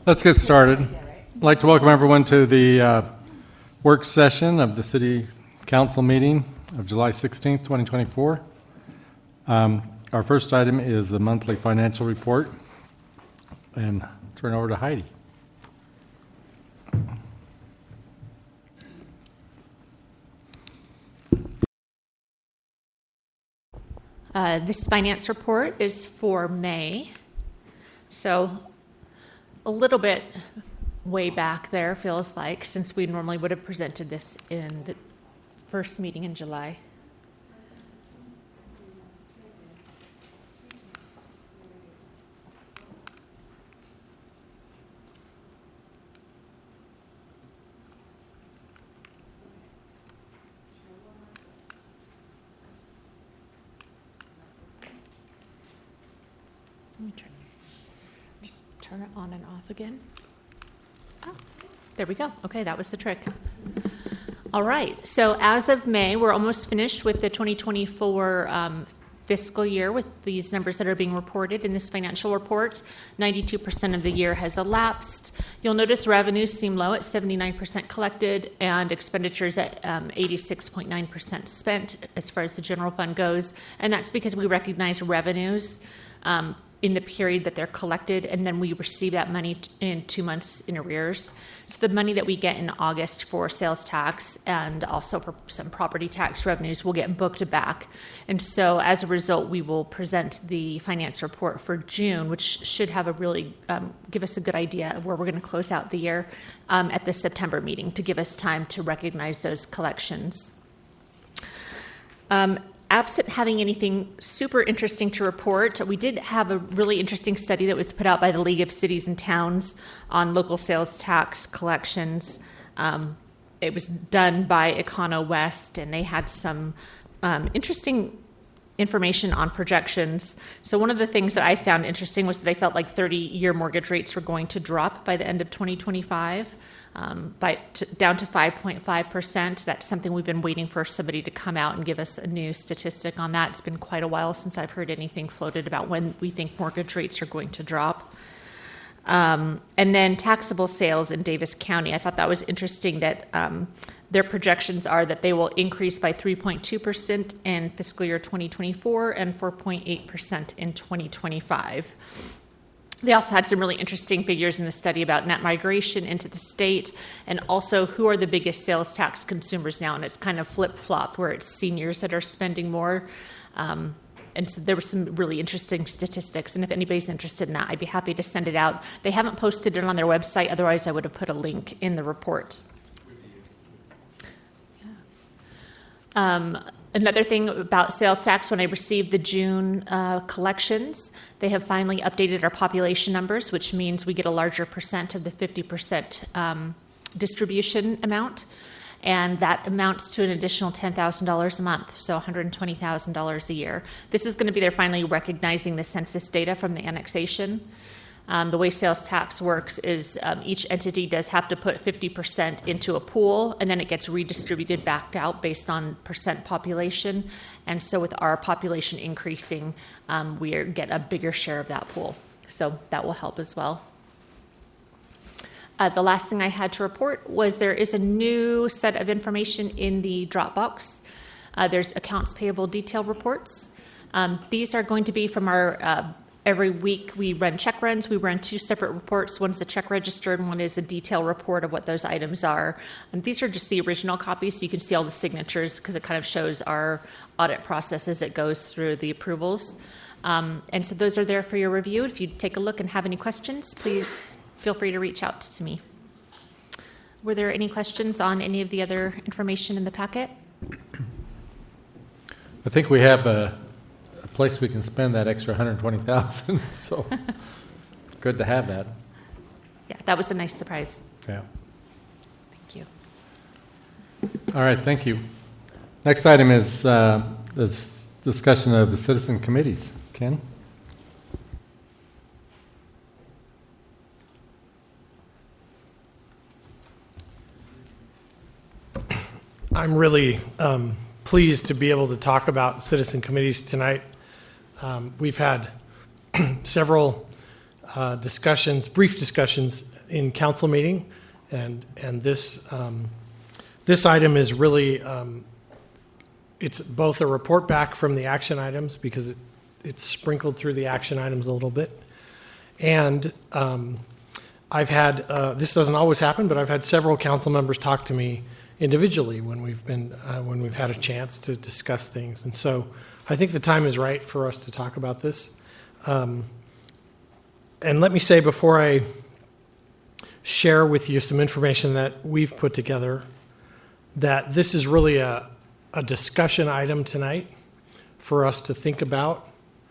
Let's get started. I'd like to welcome everyone to the work session of the City Council meeting of July 16th, 2024. Our first item is the monthly financial report, and turn over to Heidi. This finance report is for May, so a little bit way back there feels like, since we normally would have presented this in the first meeting in July. Let me just turn it on and off again. Oh, there we go. Okay, that was the trick. All right, so as of May, we're almost finished with the 2024 fiscal year with these numbers that are being reported in this financial report. 92% of the year has elapsed. You'll notice revenues seem low at 79% collected and expenditures at 86.9% spent as far as the general fund goes. And that's because we recognize revenues in the period that they're collected, and then we receive that money in 2 months in arrears. So the money that we get in August for sales tax and also for some property tax revenues will get booked back. And so as a result, we will present the finance report for June, which should have a really, give us a good idea of where we're gonna close out the year at the September meeting to give us time to recognize those collections. Absent having anything super interesting to report, we did have a really interesting study that was put out by the League of Cities and Towns on local sales tax collections. It was done by Econo West, and they had some interesting information on projections. So one of the things that I found interesting was that they felt like 30-year mortgage rates were going to drop by the end of 2025. Down to 5.5%. That's something we've been waiting for somebody to come out and give us a new statistic on that. It's been quite a while since I've heard anything floated about when we think mortgage rates are going to drop. And then taxable sales in Davis County. I thought that was interesting that their projections are that they will increase by 3.2% in fiscal year 2024 and 4.8% in 2025. They also had some really interesting figures in the study about net migration into the state and also who are the biggest sales tax consumers now. And it's kind of flip-flopped where it's seniors that are spending more. And so there were some really interesting statistics. And if anybody's interested in that, I'd be happy to send it out. They haven't posted it on their website. Otherwise, I would have put a link in the report. Another thing about sales tax, when I received the June collections, they have finally updated our population numbers, which means we get a larger percent of the 50% distribution amount. And that amounts to an additional $10,000 a month, so $120,000 a year. This is going to be, they're finally recognizing the census data from the annexation. The way sales tax works is each entity does have to put 50% into a pool, and then it gets redistributed back out based on percent population. And so with our population increasing, we get a bigger share of that pool. So that will help as well. The last thing I had to report was there is a new set of information in the Dropbox. There's accounts payable detail reports. These are going to be from our every week we run check runs. We run 2 separate reports. One's the check register and one is a detailed report of what those items are. And these are just the original copies, so you can see all the signatures because it kind of shows our audit process as it goes through the approvals. And so those are there for your review. If you take a look and have any questions, please feel free to reach out to me. Were there any questions on any of the other information in the packet? I think we have a place we can spend that extra $120,000, so good to have that. Yeah, that was a nice surprise. Yeah. Thank you. All right, thank you. Next item is this discussion of the citizen committees. Ken? I'm really pleased to be able to talk about citizen committees tonight. We've had several discussions, brief discussions in council meeting, and this this item is really it's both a report back from the action items because it's sprinkled through the action items a little bit, and I've had this doesn't always happen, but I've had several council members talk to me individually when we've had a chance to discuss things, and so I think the time is right for us to talk about this. And let me say before I share with you some information that we've put together, that this is really a discussion item tonight for us to think about.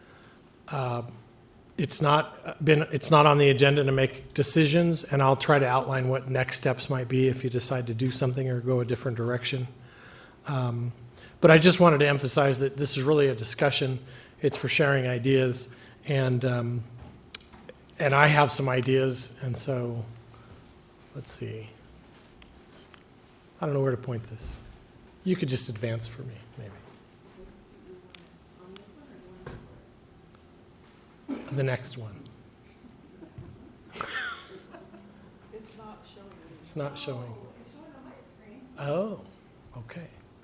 It's not on the agenda to make decisions, and I'll try to outline what next steps might be if you decide to do something or go a different direction. But I just wanted to emphasize that this is really a discussion. It's for sharing ideas, and I have some ideas, and so let's see. I don't know where to point this. You could just advance for me, maybe. The next one. It's not showing. It's not showing. It's showing on my screen. Oh, okay.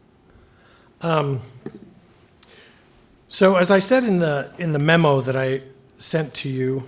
So as I said in the memo that I sent to you,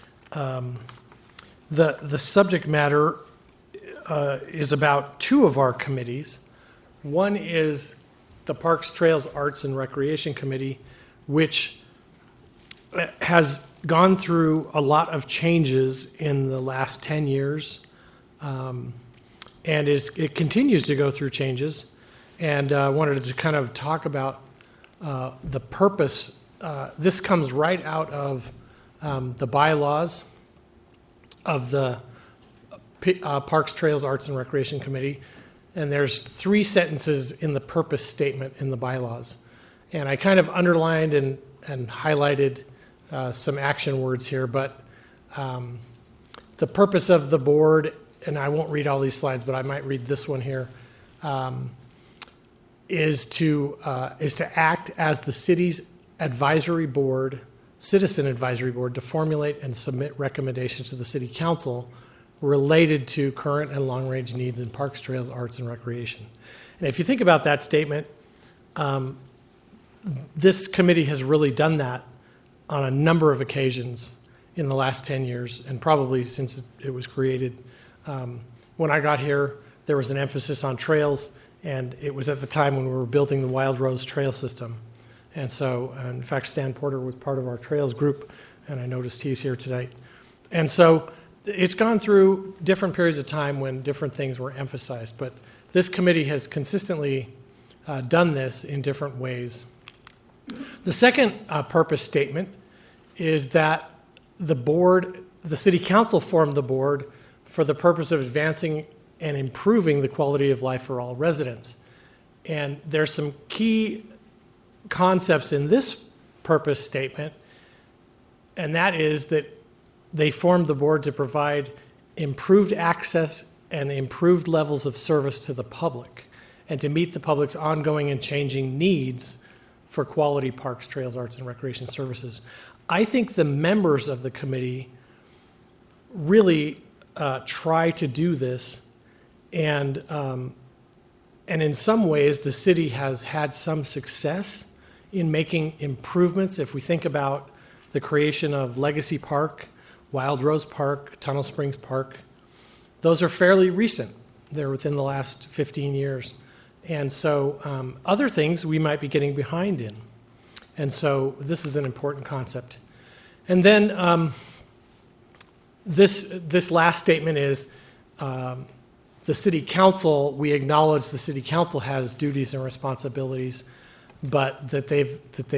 the subject matter is about two of our committees. One is the Parks, Trails, Arts, and Recreation Committee, which has gone through a lot of changes in the last 10 years, and it continues to go through changes. And I wanted to kind of talk about the purpose. This comes right out of the bylaws of the Parks, Trails, Arts, and Recreation Committee. And there's 3 sentences in the purpose statement in the bylaws. And I kind of underlined and highlighted some action words here, but the purpose of the board, and I won't read all these slides, but I might read this one here, is to act as the city's advisory board, citizen advisory board, to formulate and submit recommendations to the city council related to current and long-range needs in parks, trails, arts, and recreation. And if you think about that statement, this committee has really done that on a number of occasions in the last 10 years, and probably since it was created. When I got here, there was an emphasis on trails, and it was at the time when we were building the Wild Rose Trail System. And so, in fact, Stan Porter was part of our trails group, and I noticed he's here tonight. And so it's gone through different periods of time when different things were emphasized, but this committee has consistently done this in different ways. The second purpose statement is that the city council formed the board for the purpose of advancing and improving the quality of life for all residents. And there's some key concepts in this purpose statement, and that is that they formed the board to provide improved access and improved levels of service to the public, and to meet the public's ongoing and changing needs for quality parks, trails, arts, and recreation services. I think the members of the committee really try to do this, and in some ways the city has had some success in making improvements. If we think about the creation of Legacy Park, Wild Rose Park, Tunnel Springs Park, those are fairly recent. They're within the last 15 years. And so other things we might be getting behind in. And so this is an important concept. And then this last statement is the city council, we acknowledge the city council has duties and responsibilities, but that they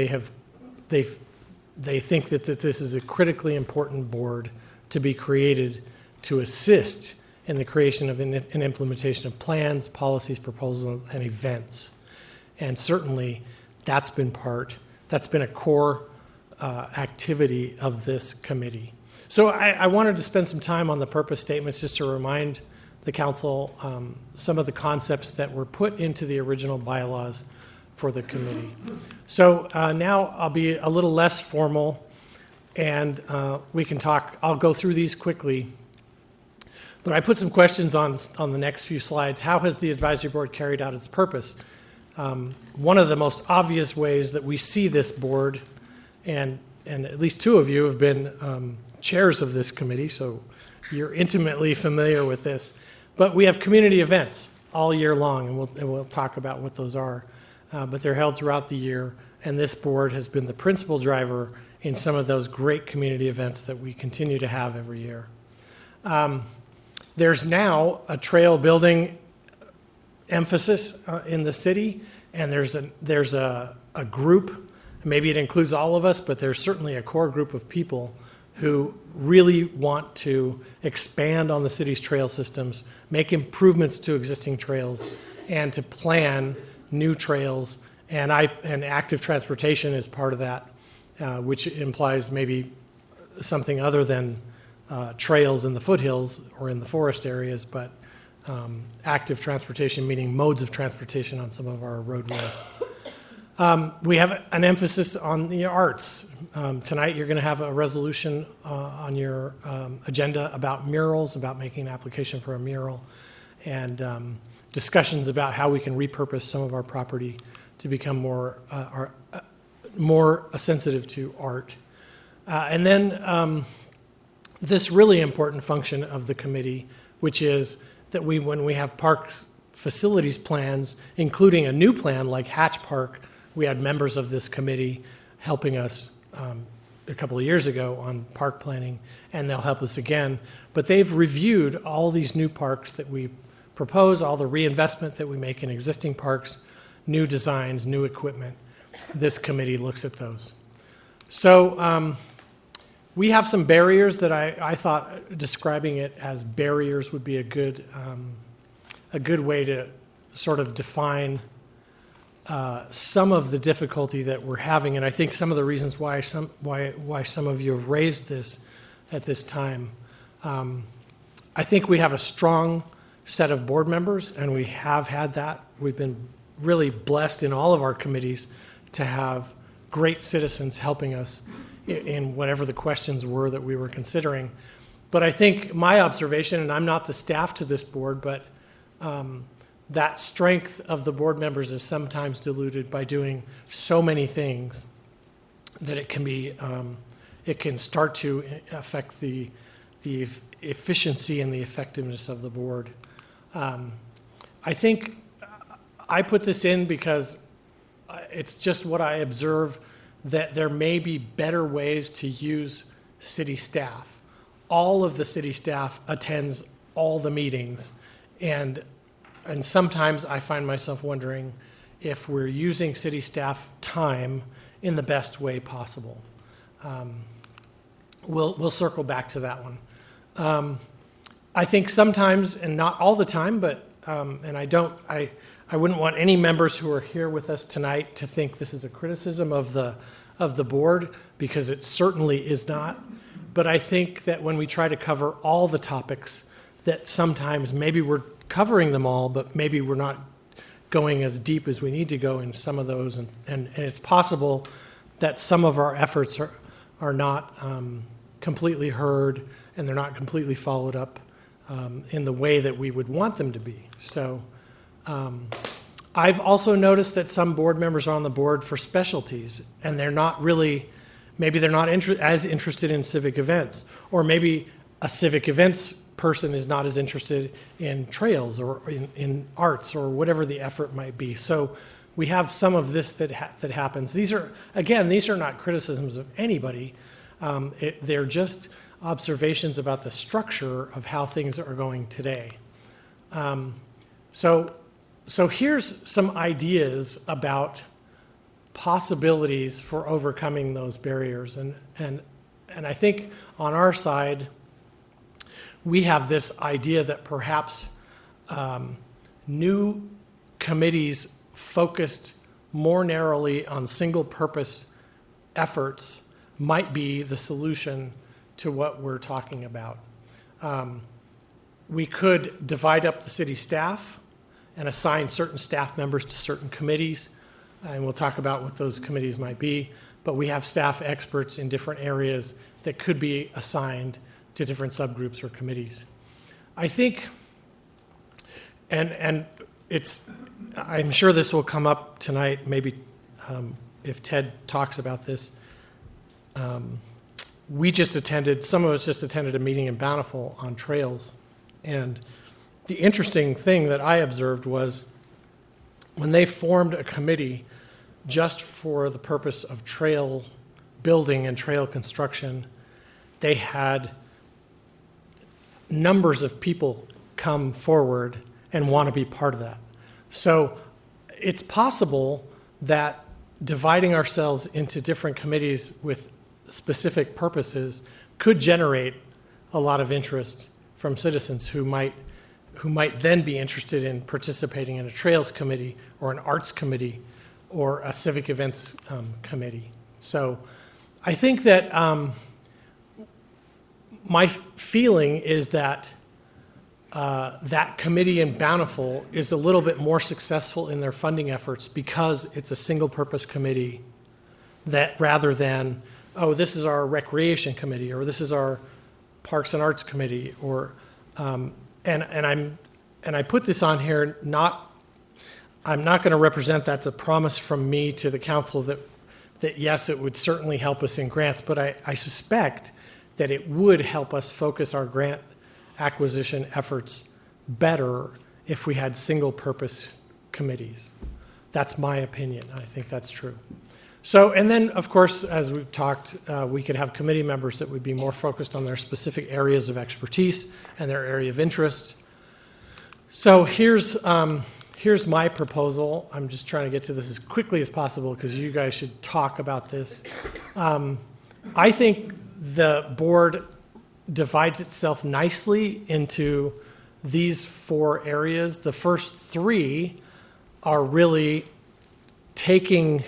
think that this is a critically important board to be created to assist in the creation of and implementation of plans, policies, proposals, and events. And certainly that's been a core activity of this committee. So I wanted to spend some time on the purpose statements just to remind the council some of the concepts that were put into the original bylaws for the committee. So now I'll be a little less formal, and we can talk. I'll go through these quickly. But I put some questions on the next few slides. How has the advisory board carried out its purpose? One of the most obvious ways that we see this board, and at least two of you have been chairs of this committee, so you're intimately familiar with this. But we have community events all year long, and we'll talk about what those are. But they're held throughout the year, and this board has been the principal driver in some of those great community events that we continue to have every year. There's now a trail building emphasis in the city, and there's a group, maybe it includes all of us, but there's certainly a core group of people who really want to expand on the city's trail systems, make improvements to existing trails, and to plan new trails. And active transportation is part of that, which implies maybe something other than trails in the foothills or in the forest areas, but active transportation, meaning modes of transportation on some of our roadways. We have an emphasis on the arts. Tonight you're going to have a resolution on your agenda about murals, about making an application for a mural, and discussions about how we can repurpose some of our property to become more sensitive to art. And then this really important function of the committee, which is that when we have parks facilities plans, including a new plan like Hatch Park, we had members of this committee helping us a couple of years ago on park planning, and they'll help us again. But they've reviewed all these new parks that we propose, all the reinvestment that we make in existing parks, new designs, new equipment. This committee looks at those. So we have some barriers that I thought describing it as barriers would be a good way to sort of define some of the difficulty that we're having, and I think some of the reasons why some of you have raised this at this time. I think we have a strong set of board members, and we have had that. We've been really blessed in all of our committees to have great citizens helping us in whatever the questions were that we were considering. But I think my observation, and I'm not the staff to this board, but that strength of the board members is sometimes diluted by doing so many things that it can start to affect the efficiency and the effectiveness of the board. I think I put this in because it's just what I observe, that there may be better ways to use city staff. All of the city staff attends all the meetings, and sometimes I find myself wondering if we're using city staff time in the best way possible. We'll circle back to that one. I think sometimes, and not all the time, but and I wouldn't want any members who are here with us tonight to think this is a criticism of the board, because it certainly is not. But I think that when we try to cover all the topics, that sometimes maybe we're covering them all, but maybe we're not going as deep as we need to go in some of those. And it's possible that some of our efforts are not completely heard, and they're not completely followed up in the way that we would want them to be. So I've also noticed that some board members are on the board for specialties, and they're not really, maybe they're not as interested in civic events, or maybe a civic events person is not as interested in trails or in arts or whatever the effort might be. So we have some of this that happens. These are not criticisms of anybody. They're just observations about the structure of how things are going today. So here's some ideas about possibilities for overcoming those barriers. And I think on our side, we have this idea that perhaps new committees focused more narrowly on single-purpose efforts might be the solution to what we're talking about. We could divide up the city staff and assign certain staff members to certain committees, and we'll talk about what those committees might be. but we have staff experts in different areas that could be assigned to different subgroups or committees. I think, and I'm sure this will come up tonight, maybe if Ted talks about this. Some of us just attended a meeting in Bountiful on trails. And the interesting thing that I observed was when they formed a committee just for the purpose of trail building and trail construction, they had numbers of people come forward and want to be part of that. So it's possible that dividing ourselves into different committees with specific purposes could generate a lot of interest from citizens who might then be interested in participating in a trails committee or an arts committee or a civic events committee. So I think that my feeling is that that committee in Bountiful is a little bit more successful in their funding efforts because it's a single-purpose committee that rather than, oh, this is our recreation committee or this is our parks and arts committee, or and I put this on here. I'm not going to represent that's a promise from me to the council that yes, it would certainly help us in grants, but I suspect that it would help us focus our grant acquisition efforts better if we had single-purpose committees. That's my opinion. I think that's true. So, and then, of course, as we've talked, we could have committee members that would be more focused on their specific areas of expertise and their area of interest. So here's my proposal. I'm just trying to get to this as quickly as possible because you guys should talk about this. I think the board divides itself nicely into these 4 areas. The first 3 are really taking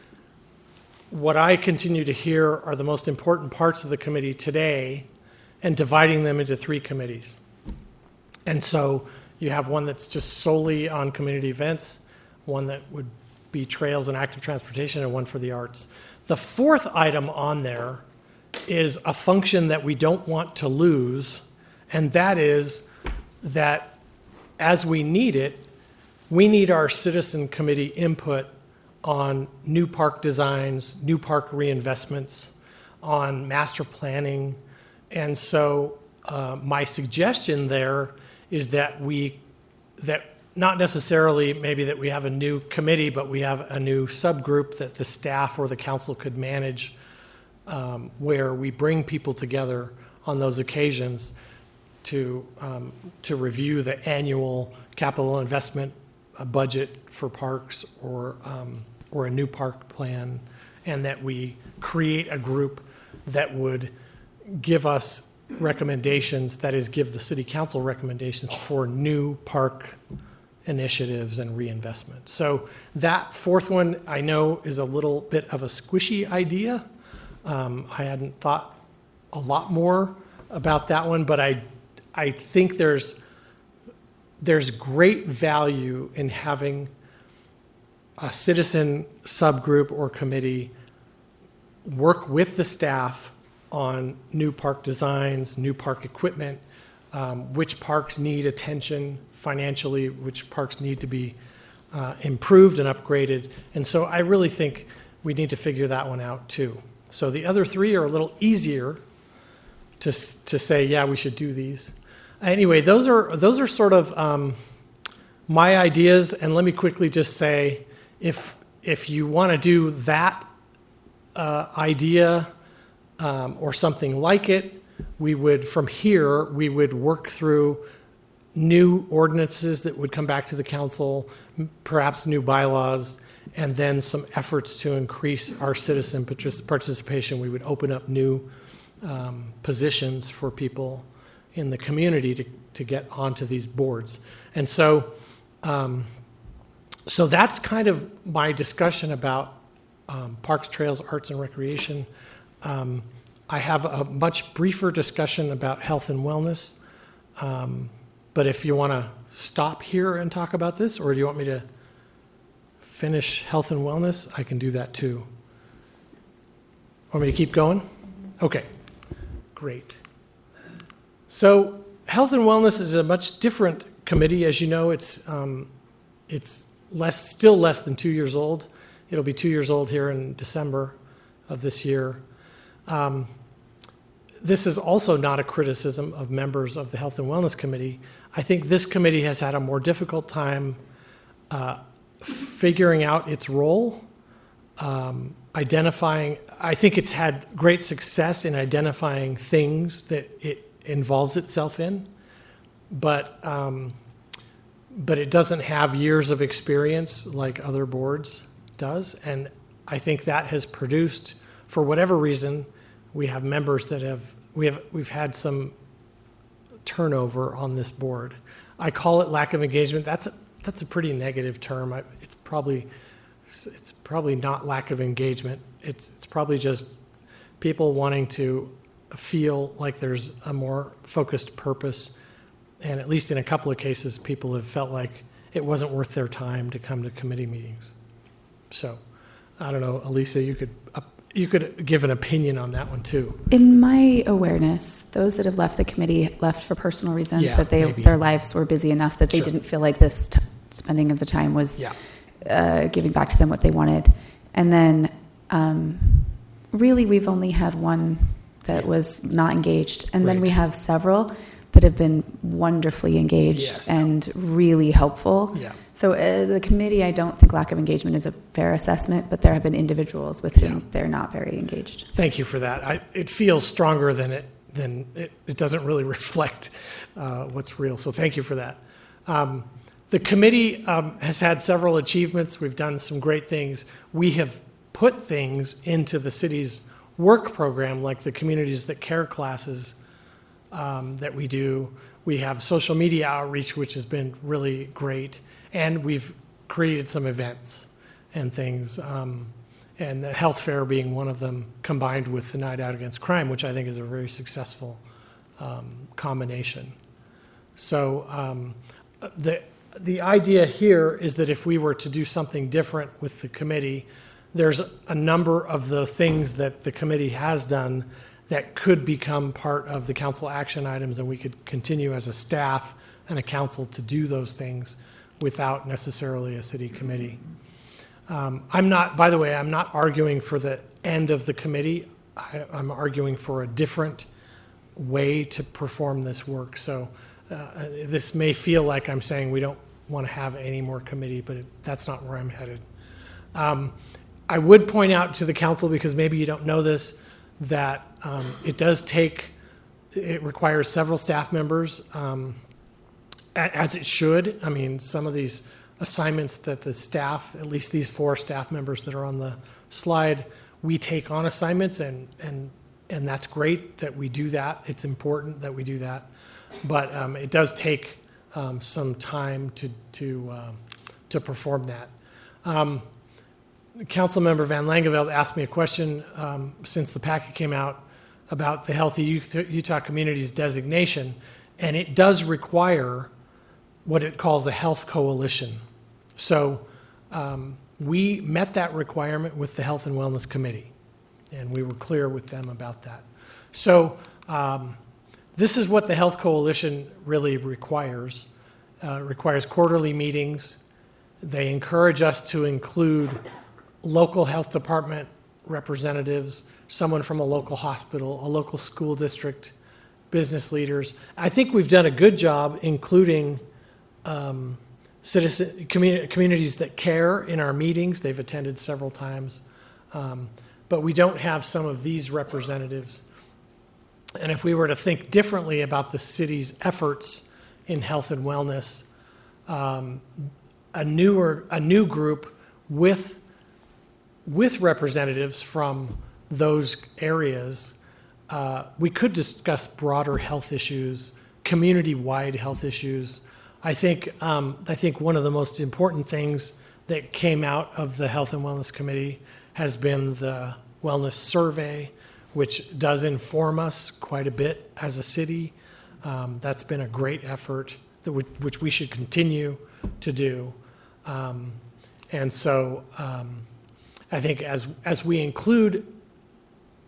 what I continue to hear are the most important parts of the committee today and dividing them into 3 committees. And so you have one that's just solely on community events, one that would be trails and active transportation, and one for the arts. The 4th item on there is a function that we don't want to lose, and that is that as we need it, we need our citizen committee input on new park designs, new park reinvestments, on master planning. And so my suggestion there is that not necessarily maybe that we have a new committee, but we have a new subgroup that the staff or the council could manage, where we bring people together on those occasions to review the annual capital investment budget for parks or a new park plan, and that we create a group that would give us recommendations, that is, give the city council recommendations for new park initiatives and reinvestment. So that 4th one I know is a little bit of a squishy idea. I hadn't thought a lot more about that one, but I think there's great value in having a citizen subgroup or committee work with the staff on new park designs, new park equipment, which parks need attention financially, which parks need to be improved and upgraded. And so I really think we need to figure that one out too. So the other 3 are a little easier to say, yeah, we should do these. Anyway, those are sort of my ideas. And let me quickly just say, if you want to do that idea or something like it, we would work through new ordinances that would come back to the council, perhaps new bylaws, and then some efforts to increase our citizen participation. We would open up new positions for people in the community to get onto these boards. And so that's kind of my discussion about parks, trails, arts, and recreation. I have a much briefer discussion about health and wellness. But if you want to stop here and talk about this, or do you want me to finish health and wellness, I can do that too. Want me to keep going? Okay, great. So Health and Wellness is a much different committee. As you know, it's still less than 2 years old. It'll be 2 years old here in December of this year. This is also not a criticism of members of the Health and Wellness Committee. I think this committee has had a more difficult time figuring out its role, identifying. I think it's had great success in identifying things that it involves itself in, but it doesn't have years of experience like other boards does. And I think that has produced, for whatever reason, we have members that we've had some turnover on this board. I call it lack of engagement. That's a pretty negative term. It's probably not lack of engagement. It's probably just people wanting to feel like there's a more focused purpose. And at least in a couple of cases, people have felt like it wasn't worth their time to come to committee meetings. So, I don't know, Elisa, you could give an opinion on that one too. In my awareness, those that have left the committee left for personal reasons, Yeah, that maybe. their lives were busy enough that they Sure. didn't feel like this spending of the time was giving back to them what they wanted. And then really we've only had one that was not engaged. And then we Right. have several that have been wonderfully engaged Yes. and really helpful. Yeah. So the committee, I don't think lack of engagement is a fair assessment, but there have been individuals with whom Yeah. they're not very engaged. Thank you for that. It feels stronger than it doesn't really reflect what's real. So thank you for that. The committee has had several achievements. We've done some great things. We have put things into the city's work program, like the Communities That Care classes that we do. We have social media outreach, which has been really great. And we've created some events and things, and the health fair being one of them, combined with the Night Out Against Crime, which I think is a very successful combination. So the idea here is that if we were to do something different with the committee, there's a number of the things that the committee has done that could become part of the council action items, and we could continue as a staff and a council to do those things without necessarily a city committee. I'm not arguing for the end of the committee. I'm arguing for a different way to perform this work. So this may feel like I'm saying we don't want to have any more committee, but that's not where I'm headed. I would point out to the council, because maybe you don't know this, that it requires several staff members, as it should. I mean, some of these assignments that the staff, at least these 4 staff members that are on the slide, we take on assignments, and that's great that we do that. It's important that we do that, but it does take some time to perform that. Councilmember Van Langeveld asked me a question since the packet came out about the Healthy Utah Communities designation, and it does require what it calls a health coalition. So we met that requirement with the Health and Wellness Committee, and we were clear with them about that. So this is what the Health Coalition really requires. Requires quarterly meetings. They encourage us to include local health department representatives, someone from a local hospital, a local school district, business leaders. I think we've done a good job including communities that care in our meetings. They've attended several times, but we don't have some of these representatives. And if we were to think differently about the city's efforts in health and wellness, a new group with representatives from those areas, we could discuss broader health issues, community-wide health issues. I think one of the most important things that came out of the Health and Wellness Committee has been the wellness survey, which does inform us quite a bit as a city. That's been a great effort which we should continue to do. And so I think as we include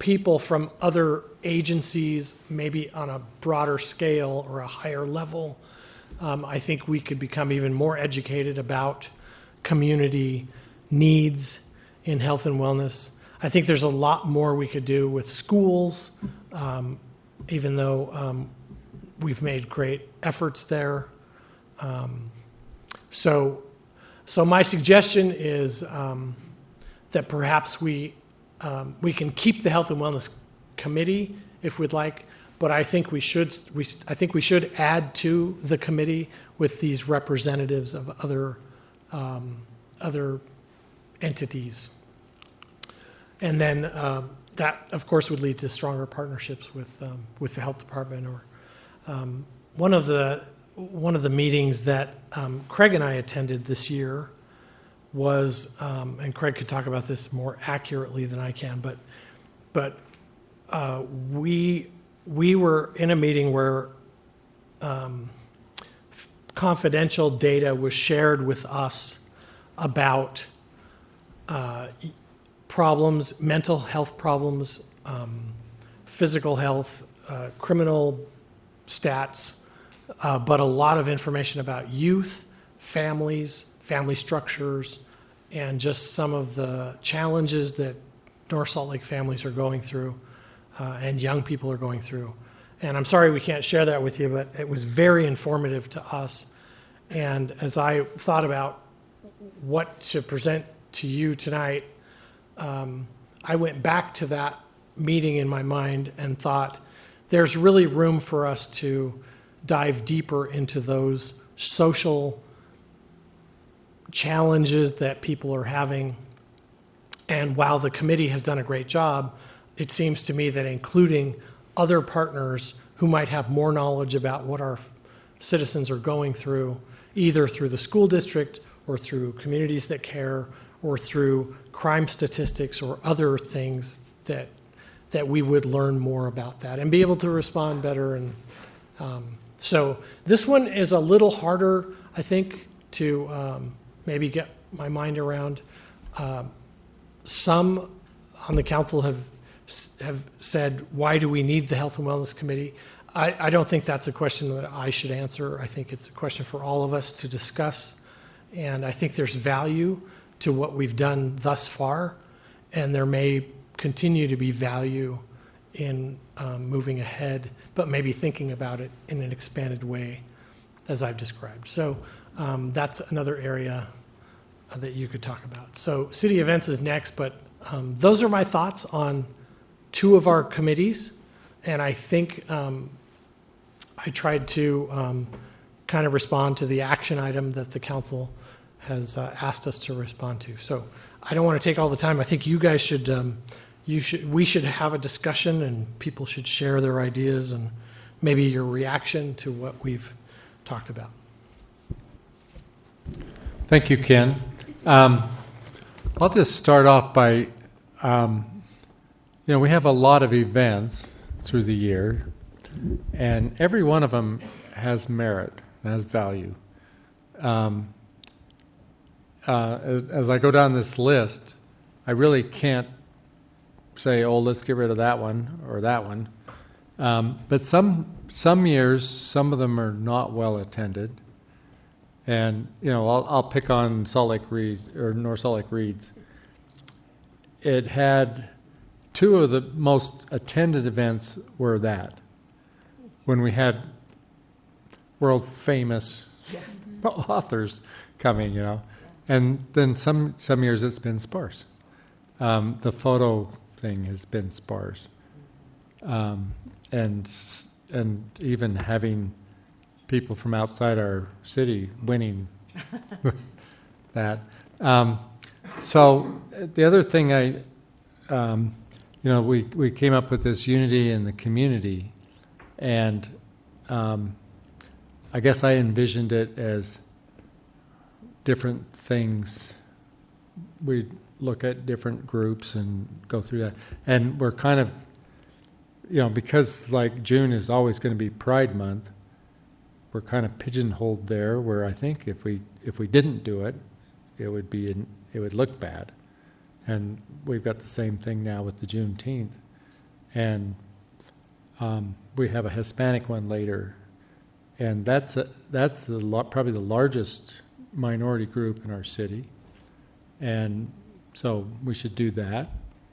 people from other agencies, maybe on a broader scale or a higher level, I think we could become even more educated about community needs in health and wellness. I think there's a lot more we could do with schools, even though we've made great efforts there. So my suggestion is that perhaps we can keep the Health and Wellness Committee if we'd like, but I think we should add to the committee with these representatives of other entities. And then that, of course, would lead to stronger partnerships with the health department. Or one of the meetings that Craig and I attended this year was, and Craig could talk about this more accurately than I can, but we were in a meeting where confidential data was shared with us about problems, mental health problems, physical health, criminal stats, but a lot of information about youth, families, family structures, and just some of the challenges that North Salt Lake families are going through and young people are going through. And I'm sorry we can't share that with you, but it was very informative to us. And as I thought about what to present to you tonight, I went back to that meeting in my mind and thought there's really room for us to dive deeper into those social challenges that people are having. And while the committee has done a great job, it seems to me that including other partners who might have more knowledge about what our citizens are going through, either through the school district or through communities that care or through crime statistics or other things that we would learn more about that and be able to respond better. And so this one is a little harder, I think, to maybe get my mind around. Some on the council have said, why do we need the Health and Wellness Committee? I don't think that's a question that I should answer. I think it's a question for all of us to discuss. And I think there's value to what we've done thus far, and there may continue to be value in moving ahead, but maybe thinking about it in an expanded way, as I've described. So that's another area that you could talk about. So city events is next, but those are my thoughts on two of our committees, and I think I tried to kind of respond to the action item that the council has asked us to respond to. So I don't want to take all the time. I think you guys should, we should have a discussion, and people should share their ideas and maybe your reaction to what we've talked about. Thank you, Ken. I'll just start off by, we have a lot of events through the year, and every one of them has merit, has value. As I go down this list, I really can't say, oh, let's get rid of that one or that one. But some years, some of them are not well attended. And, I'll pick on Salt Lake Reeds or North Salt Lake Reeds. It had two of the most attended events were that. When we had world famous authors coming, And then some years it's been sparse. The photo thing has been sparse. And even having people from outside our city winning that. So the other thing we came up with this unity in the community, and I guess I envisioned it as different things. We look at different groups and go through that. And we're kind of, because like June is always going to be Pride Month, we're kind of pigeonholed there, where I think if we didn't do it, it would look bad. And we've got the same thing now with the Juneteenth. and we have a Hispanic one later, and that's probably the largest minority group in our city, and so we should do that.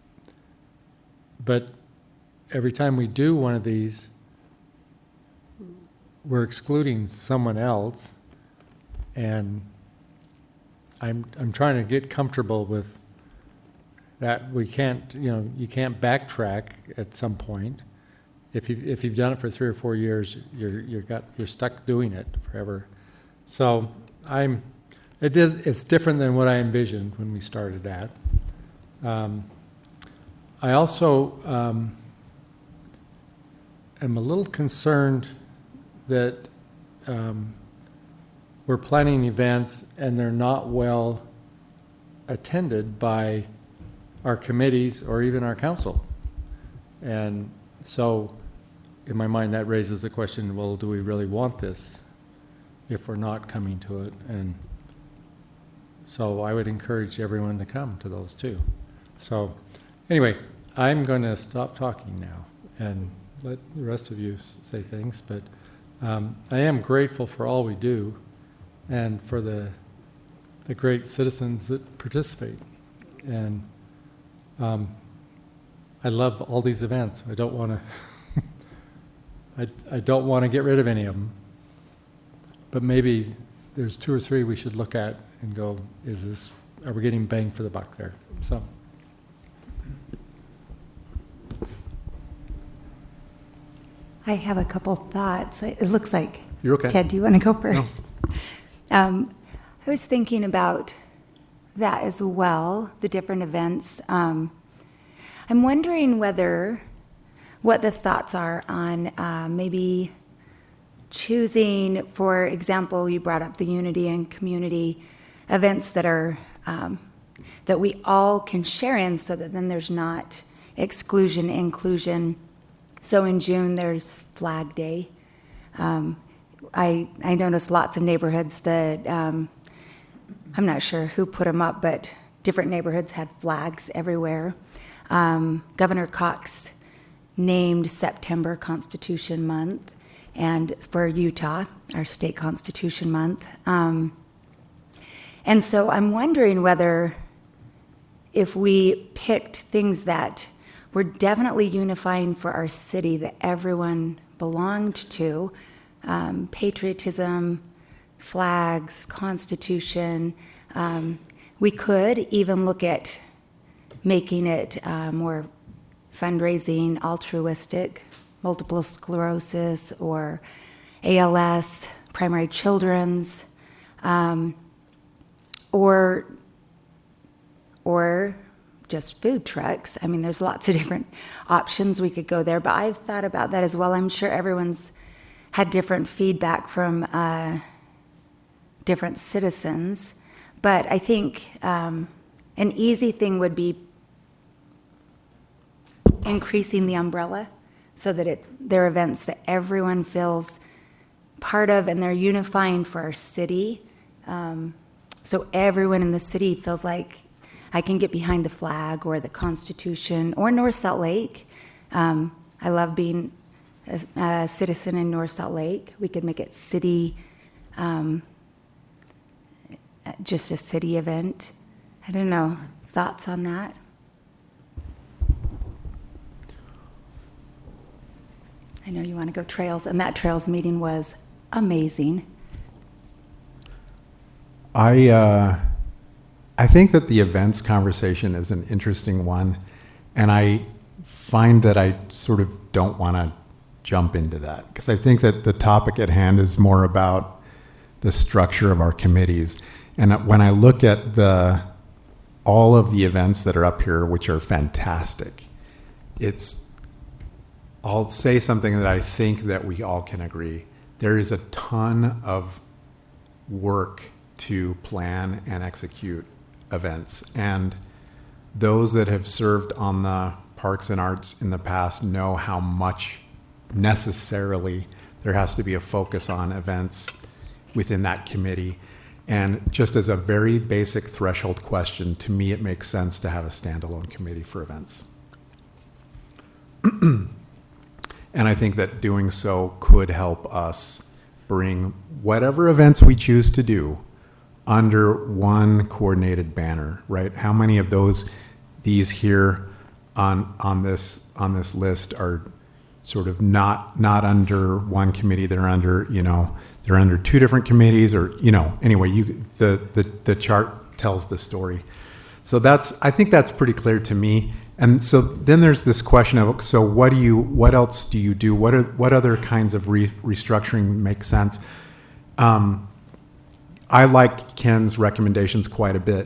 But every time we do one of these, we're excluding someone else, and I'm trying to get comfortable with that. We can't, you can't backtrack at some point. If you've done it for 3 or 4 years, you're stuck doing it forever. So it's different than what I envisioned when we started that. I also am a little concerned that we're planning events and they're not well attended by our committees or even our council. And so in my mind that raises the question, well, do we really want this if we're not coming to it? And so I would encourage everyone to come to those too. So anyway, I'm going to stop talking now and let the rest of you say things, but I am grateful for all we do and for the great citizens that participate. And I love all these events. I don't want to I don't want to get rid of any of them, but maybe there's 2 or 3 we should look at and go, are we getting bang for the buck there? So. I have a couple thoughts. It looks like, You're okay. Ted, do you want to go first? No. I was thinking about that as well, the different events. I'm wondering what the thoughts are on maybe choosing, for example, you brought up the unity and community events that are that we all can share in, so that then there's not exclusion, inclusion. So in June, there's Flag Day. I noticed lots of neighborhoods that, I'm not sure who put them up, but different neighborhoods had flags everywhere. Governor Cox named September Constitution Month, and for Utah, our state Constitution Month. And so I'm wondering whether if we picked things that were definitely unifying for our city that everyone belonged to, patriotism, flags, Constitution. We could even look at making it more fundraising, altruistic, multiple sclerosis or ALS, primary children's, or just food trucks. I mean, there's lots of different options we could go there, but I've thought about that as well. I'm sure everyone's had different feedback from different citizens, but I think an easy thing would be increasing the umbrella so that they're events that everyone feels part of and they're unifying for our city. So everyone in the city feels like I can get behind the flag or the Constitution or North Salt Lake. I love being a citizen in North Salt Lake. We could make it city, just a city event. I don't know. Thoughts on that? I know you want to go trails, and that trails meeting was amazing. I think that the events conversation is an interesting one, and I find that I sort of don't want to jump into that because I think that the topic at hand is more about the structure of our committees. And when I look at all of the events that are up here, which are fantastic, I'll say something that I think that we all can agree. There is a ton of work to plan and execute events. And those that have served on the Parks and Arts in the past know how much necessarily there has to be a focus on events within that committee. And just as a very basic threshold question, to me, it makes sense to have a standalone committee for events. And I think that doing so could help us bring whatever events we choose to do under one coordinated banner, right? How many of these here on this list are sort of not under one committee? They're under, they're under two different committees, or anyway, the chart tells the story. So I think that's pretty clear to me. And so then there's this question of, so what else do you do? What other kinds of restructuring make sense? I like Ken's recommendations quite a bit.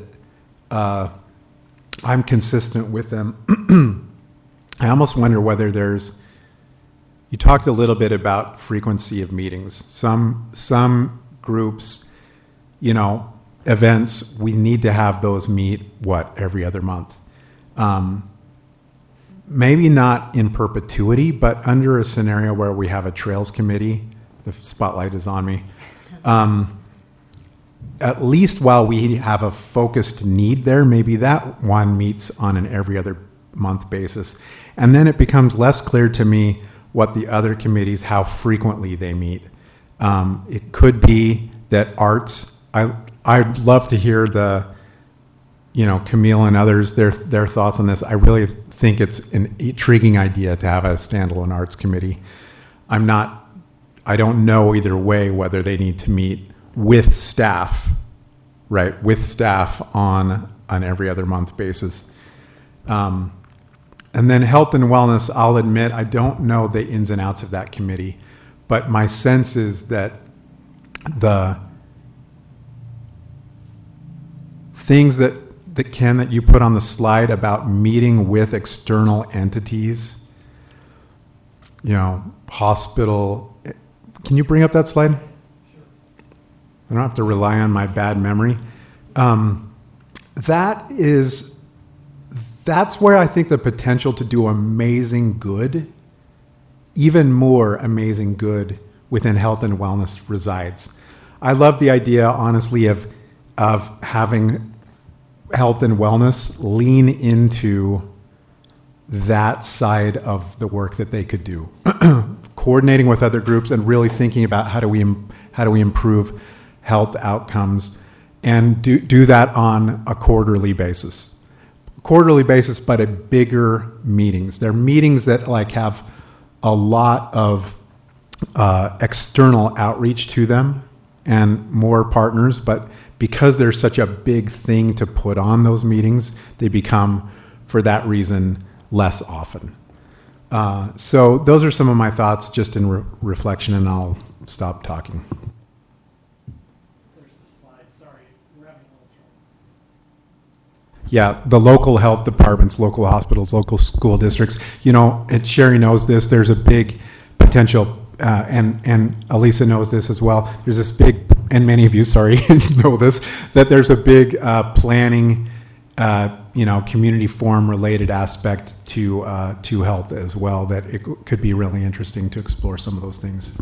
I'm consistent with them. I almost wonder whether you talked a little bit about frequency of meetings. Some groups, events, we need to have those meet, every other month. Maybe not in perpetuity, but under a scenario where we have a trails committee, the spotlight is on me, at least while we have a focused need there, maybe that one meets on an every other month basis. And then it becomes less clear to me what the other committees, how frequently they meet. It could be that arts, I'd love to hear Camille and others, their thoughts on this. I really think it's an intriguing idea to have a standalone arts committee. I don't know either way whether they need to meet with staff, right? With staff on an every other month basis. And then health and wellness, I'll admit, I don't know the ins and outs of that committee, but my sense is that the things that Ken, that you put on the slide about meeting with external entities, hospital. Can you bring up that slide? Sure. I don't have to rely on my bad memory. That's where I think the potential to do amazing good, even more amazing good within health and wellness resides. I love the idea, honestly, of having health and wellness lean into that side of the work that they could do, coordinating with other groups and really thinking about how do we improve health outcomes, and do that on a quarterly basis, but at bigger meetings. They're meetings that have a lot of external outreach to them and more partners, but because there's such a big thing to put on those meetings, they become, for that reason, less often. So those are some of my thoughts just in reflection, and I'll stop talking. There's the slide. Sorry, we're having a little trouble. Yeah, the local health departments, local hospitals, local school districts, and Sherry knows this, there's a big potential, and Elisa knows this as well. There's this big, and many of you, know this, that there's a big planning, community forum related aspect to health as well, that it could be really interesting to explore some of those things.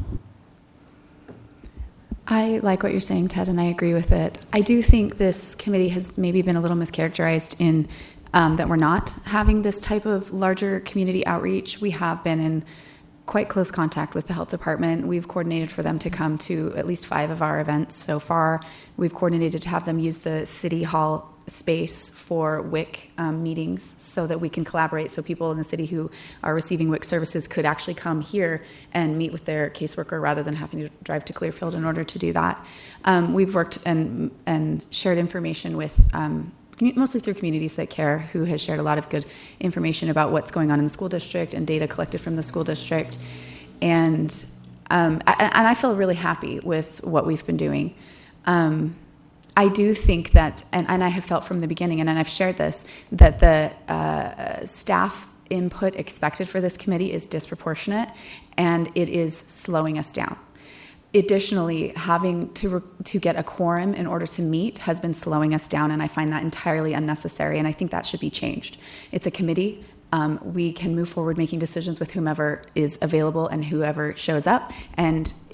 I like what you're saying, Ted, and I agree with it. I do think this committee has maybe been a little mischaracterized in that we're not having this type of larger community outreach. We have been in quite close contact with the health department. We've coordinated for them to come to at least 5 of our events so far. We've coordinated to have them use the City Hall space for WIC meetings so that we can collaborate, so people in the city who are receiving WIC services could actually come here and meet with their caseworker rather than having to drive to Clearfield in order to do that. We've worked and shared information with mostly through Communities That Care, who has shared a lot of good information about what's going on in the school district and data collected from the school district. And I feel really happy with what we've been doing. I do think that, and I have felt from the beginning, and I've shared this, that the staff input expected for this committee is disproportionate, and it is slowing us down. Additionally, having to get a quorum in order to meet has been slowing us down, and I find that entirely unnecessary, and I think that should be changed. It's a committee. We can move forward making decisions with whomever is available and whoever shows up, and if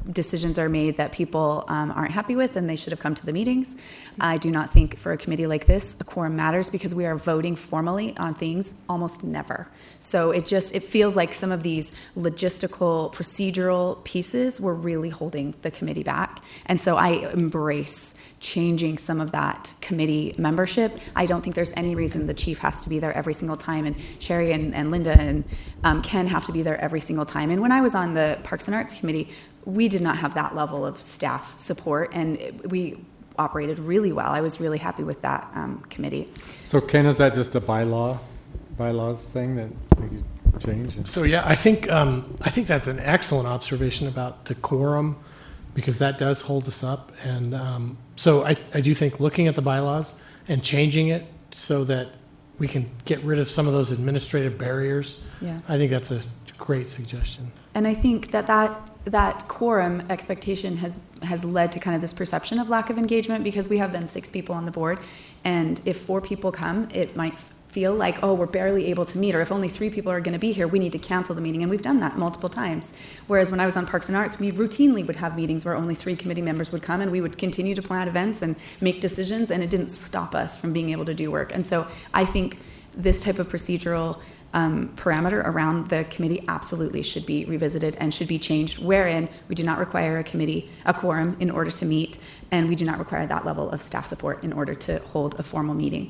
decisions are made that people aren't happy with, then they should have come to the meetings. I do not think for a committee like this, a quorum matters because we are voting formally on things almost never. So it feels like some of these logistical, procedural pieces were really holding the committee back. And so I embrace changing some of that committee membership. I don't think there's any reason the chief has to be there every single time, and Sherry and Linda and Ken have to be there every single time. And when I was on the Parks and Arts Committee, we did not have that level of staff support, and we operated really well. I was really happy with that committee. So Ken, is that just a bylaws thing that we could change? So yeah, I think that's an excellent observation about the quorum, because that does hold us up. And so I do think looking at the bylaws and changing it so that we can get rid of some of those administrative barriers, Yeah. I think that's a great suggestion. And I think that quorum expectation has led to kind of this perception of lack of engagement, because we have then 6 people on the board, and if 4 people come, it might feel like, oh, we're barely able to meet, or if only 3 people are going to be here, we need to cancel the meeting, and we've done that multiple times. Whereas when I was on Parks and Arts, we routinely would have meetings where only 3 committee members would come, and we would continue to plan events and make decisions, and it didn't stop us from being able to do work. And so I think this type of procedural parameter around the committee absolutely should be revisited and should be changed, wherein we do not require a quorum in order to meet, and we do not require that level of staff support in order to hold a formal meeting.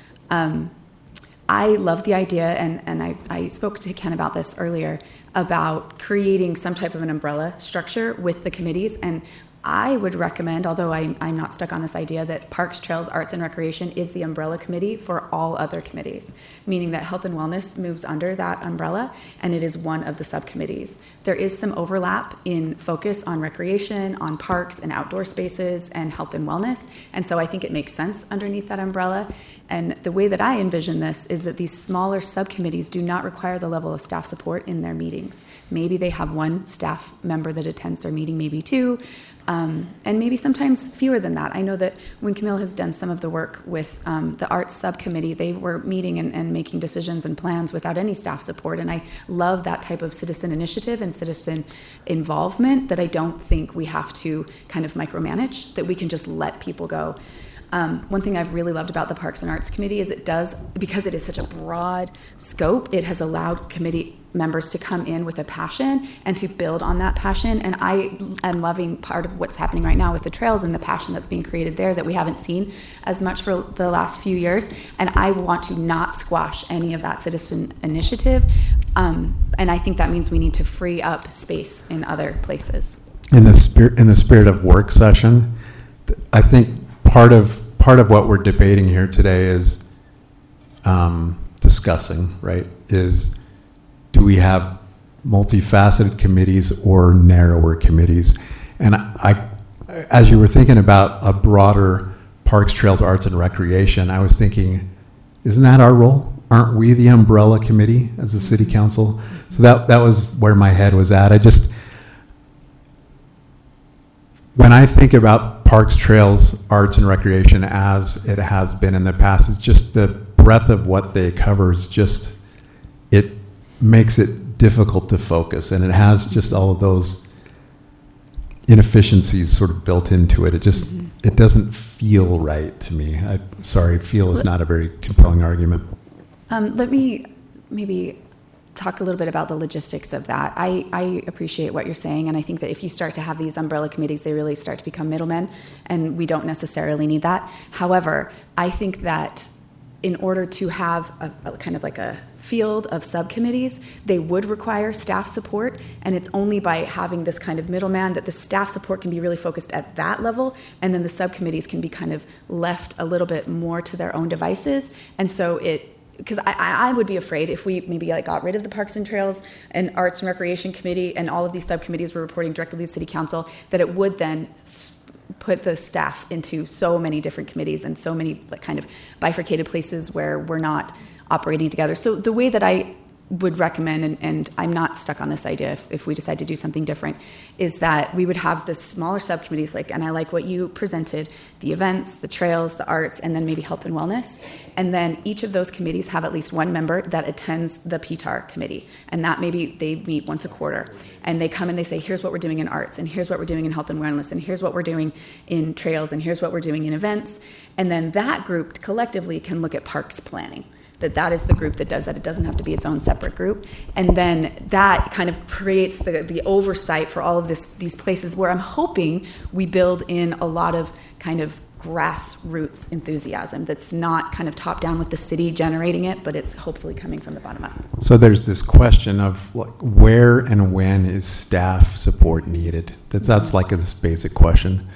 I love the idea, and I spoke to Ken about this earlier, about creating some type of an umbrella structure with the committees. And I would recommend, although I'm not stuck on this idea, that Parks, Trails, Arts, and Recreation is the umbrella committee for all other committees, meaning that Health and Wellness moves under that umbrella, and it is one of the subcommittees. There is some overlap in focus on recreation, on parks and outdoor spaces, and health and wellness, and so I think it makes sense underneath that umbrella. And the way that I envision this is that these smaller subcommittees do not require the level of staff support in their meetings. Maybe they have 1 staff member that attends their meeting, maybe 2, and maybe sometimes fewer than that. I know that when Camille has done some of the work with the arts subcommittee, they were meeting and making decisions and plans without any staff support. And I love that type of citizen initiative and citizen involvement that I don't think we have to kind of micromanage, that we can just let people go. One thing I've really loved about the Parks and Arts Committee is because it is such a broad scope, it has allowed committee members to come in with a passion and to build on that passion. And I am loving part of what's happening right now with the trails and the passion that's being created there that we haven't seen as much for the last few years. And I want to not squash any of that citizen initiative. And I think that means we need to free up space in other places. In the spirit of work session, I think part of what we're debating here today is discussing, right, is do we have multifaceted committees or narrower committees? And I, as you were thinking about a broader Parks, Trails, Arts, and Recreation, I was thinking, isn't that our role? Aren't we the umbrella committee as a city council? So that was where my head was at. When I think about Parks, Trails, Arts, and Recreation as it has been in the past, it's just the breadth of what they cover is just, it makes it difficult to focus, and it has just all of those inefficiencies sort of built into it. It doesn't feel right to me. Sorry, feel is not a very compelling argument. Let me maybe talk a little bit about the logistics of that. I appreciate what you're saying, and I think that if you start to have these umbrella committees, they really start to become middlemen, and we don't necessarily need that. However, I think that in order to have a kind of like a field of subcommittees, they would require staff support, and it's only by having this kind of middleman that the staff support can be really focused at that level, and then the subcommittees can be kind of left a little bit more to their own devices. And so because I would be afraid if we maybe got rid of the Parks and Trails and Arts and Recreation Committee and all of these subcommittees were reporting directly to the City Council, that it would then put the staff into so many different committees and so many kind of bifurcated places where we're not operating together. So the way that I would recommend, and I'm not stuck on this idea if we decide to do something different, is that we would have the smaller subcommittees, and I like what you presented, the events, the trails, the arts, and then maybe health and wellness. And then each of those committees have at least one member that attends the PTAR committee. And that maybe they meet once a quarter. And they come and they say, here's what we're doing in arts, and here's what we're doing in health and wellness, and here's what we're doing in trails, and here's what we're doing in events. And then that group collectively can look at parks planning. That is the group that does that. It doesn't have to be its own separate group. And then that kind of creates the oversight for all of these places where I'm hoping we build in a lot of kind of grassroots enthusiasm that's not kind of top down with the city generating it, but it's hopefully coming from the bottom up. So there's this question of like, where and when is staff support needed? That's like this basic question.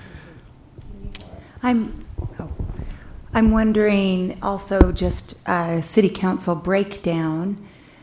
I'm wondering also just city council breakdown.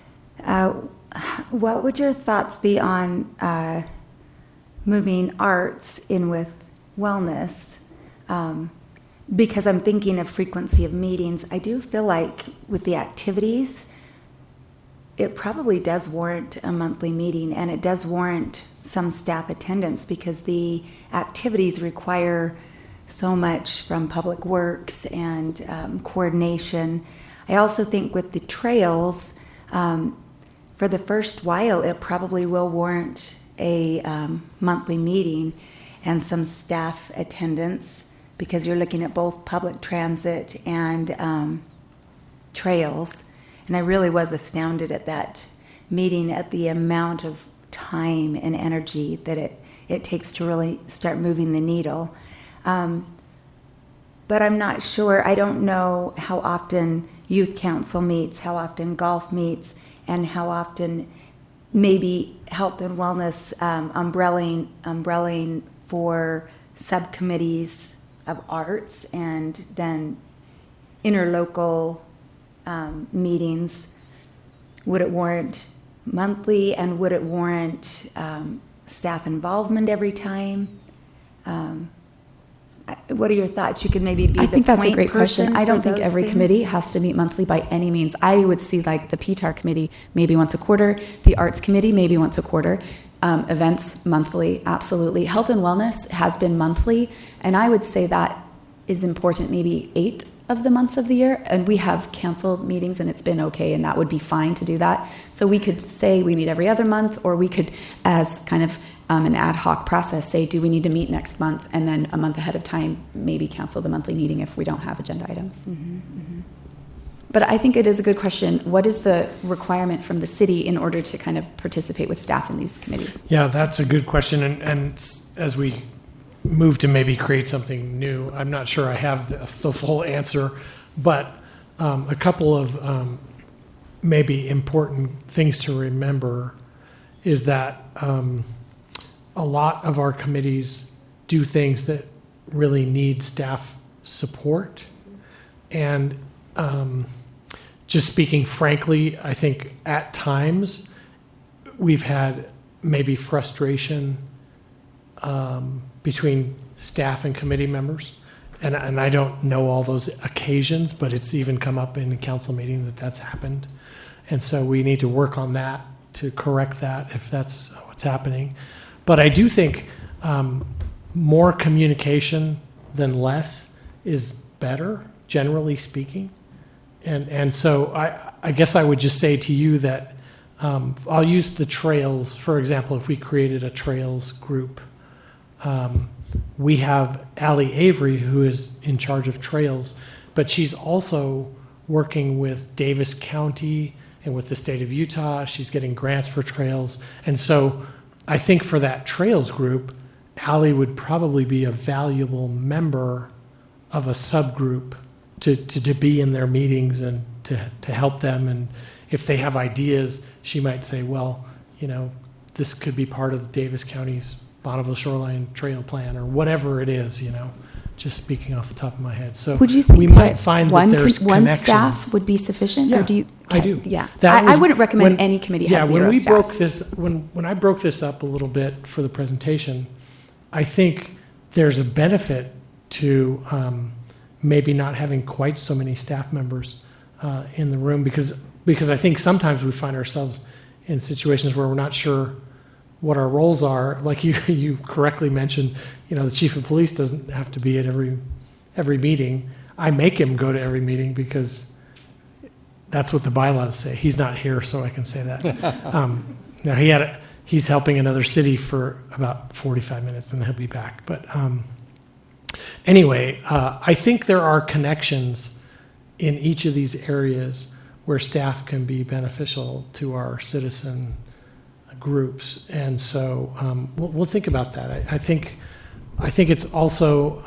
What would your thoughts be on moving arts in with wellness? Because I'm thinking of frequency of meetings. I do feel like with the activities, it probably does warrant a monthly meeting, and it does warrant some staff attendance because the activities require so much from Public Works and coordination. I also think with the trails, for the first while, it probably will warrant a monthly meeting and some staff attendance because you're looking at both public transit and trails. And I really was astounded at that meeting at the amount of time and energy that it takes to really start moving the needle. But I'm not sure. I don't know how often youth council meets, how often golf meets, and how often maybe health and wellness umbrelling for subcommittees of arts and then interlocal meetings. Would it warrant monthly, and would it warrant staff involvement every time? What are your thoughts? You could maybe be I think that's a great person question. I don't for think those every things. committee has to meet monthly by any means. I would see like the PTAR committee maybe once a quarter, the arts committee maybe once a quarter, events monthly, absolutely. Health and wellness has been monthly, and I would say that is important maybe 8 of the months of the year, and we have canceled meetings and it's been okay, and that would be fine to do that. So we could say we meet every other month, or we could, as kind of an ad hoc process, say, do we need to meet next month? And then a month ahead of time, maybe cancel the monthly meeting if we don't have agenda items. Mm-hmm, mm-hmm. But I think it is a good question. What is the requirement from the city in order to kind of participate with staff in these committees? Yeah, that's a good question. And as we move to maybe create something new, I'm not sure I have the full answer, but a couple of maybe important things to remember is that a lot of our committees do things that really need staff support. And just speaking frankly, I think at times we've had maybe frustration between staff and committee members. And I don't know all those occasions, but it's even come up in a council meeting that that's happened. And so we need to work on that to correct that if that's what's happening. But I do think more communication than less is better, generally speaking. And so I guess I would just say to you that I'll use the trails, for example, if we created a trails group. We have Allie Avery, who is in charge of trails, but she's also working with Davis County and with the state of Utah. She's getting grants for trails. And so I think for that trails group, Allie would probably be a valuable member of a subgroup to be in their meetings and to help them. And if they have ideas, she might say, well, you know, this could be part of Davis County's Bonneville Shoreline Trail Plan or whatever it is, you know, just speaking off the top of my head. So Would you think we might that find one, that there's one connections. staff would be sufficient? Yeah, Or do you, I do. Yeah. That I was wouldn't recommend when- any committee yeah, have when zero we staff. broke this, when I broke this up a little bit for the presentation, I think there's a benefit to maybe not having quite so many staff members in the room, because because I think sometimes we find ourselves in situations where we're not sure what our roles are. Like you correctly mentioned, the chief of police doesn't have to be at every meeting. I make him go to every meeting because that's what the bylaws say. He's not here, so I can say that. Now he's helping another city for about 45 minutes, and he'll be back. But anyway, I think there are connections in each of these areas where staff can be beneficial to our citizen groups, and so we'll think about that. I think it's also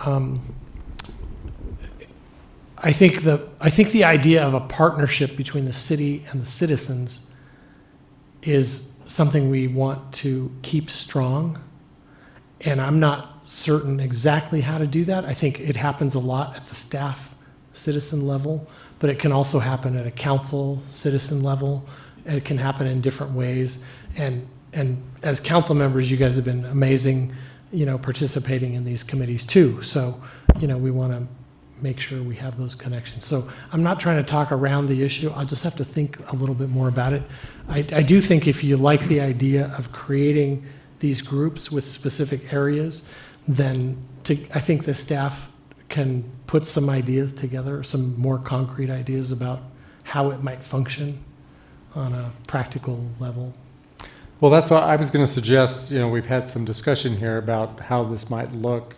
I think the idea of a partnership between the city and the citizens is something we want to keep strong, and I'm not certain exactly how to do that. I think it happens a lot at the staff citizen level, but it can also happen at a council citizen level. It can happen in different ways, and as council members, you guys have been amazing, participating in these committees too. So, we want to make sure we have those connections. So I'm not trying to talk around the issue. I'll just have to think a little bit more about it. I do think if you like the idea of creating these groups with specific areas, then I think the staff can put some ideas together, some more concrete ideas about how it might function on a practical level. Well, that's what I was going to suggest. We've had some discussion here about how this might look.